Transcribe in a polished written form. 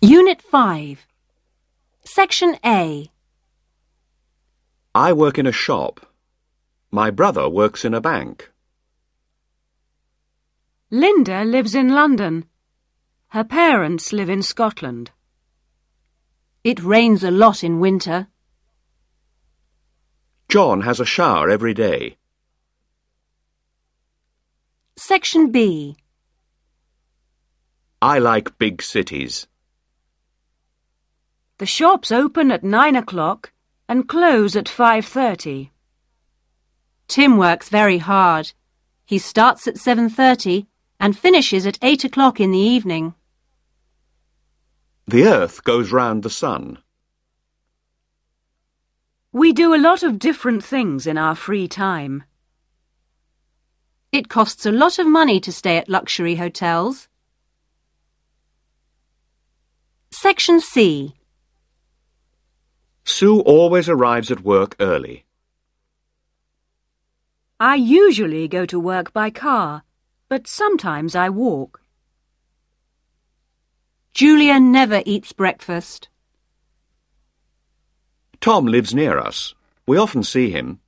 Unit 5. Section A. I work in a shop. My brother works in a bank. Linda lives in London. Her parents live in Scotland. It rains a lot in winter. John has a shower every day. Section B. I like big cities. The shops open at 9 o'clock and close at 5:30. Tim works very hard. He starts at 7:30 and finishes at 8 o'clock in the evening. The earth goes round the sun. We do a lot of different things in our free time. It costs a lot of money to stay at luxury hotels. Section C. Sue always arrives at work early. I usually go to work by car, but sometimes I walk. Julia never eats breakfast. Tom lives near us. We often see him.